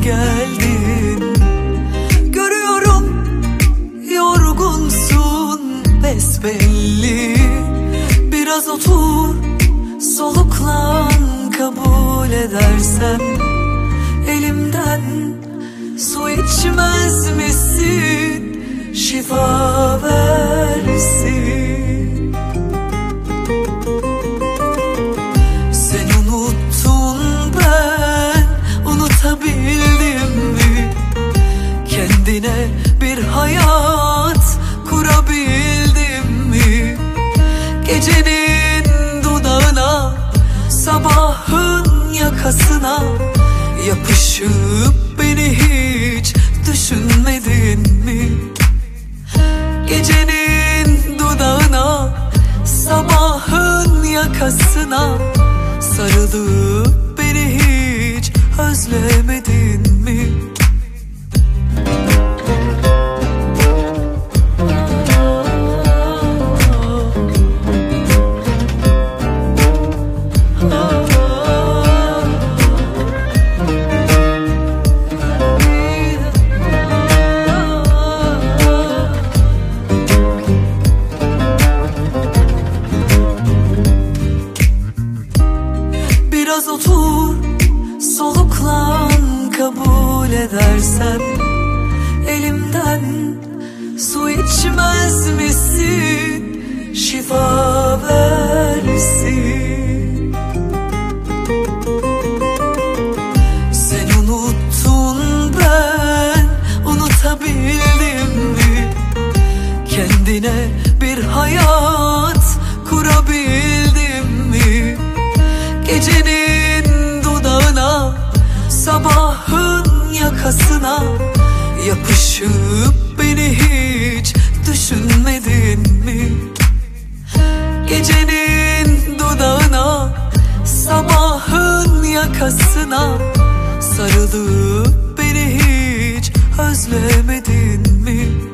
geldin. Görüyorum yorgunsun besbelli. Biraz otur soluklan, kabul edersen elimden su içmez misin? Şifa versin. Sen unuttun, ben unutabildim mi? Kendine bir hayat kurabildim mi? Gecenin dudağına, sabahın yakasına yapışıp beni hiç düşünmedin mi? Gecenin dudağına, sabahın yakasına sarılıp beni hiç özlemedin mi? Biraz otur, soluklan, kabul edersen elimden su içmez misin? Şifa versin. Sen unuttun, ben unutabildim mi? Kendine bir hayat kurabildim mi? Gecenin dudağına, sabahın yakasına yapışıp beni hiç düşünmedin mi? Gecenin dudağına, sabahın yakasına sarılıp beni hiç özlemedin mi?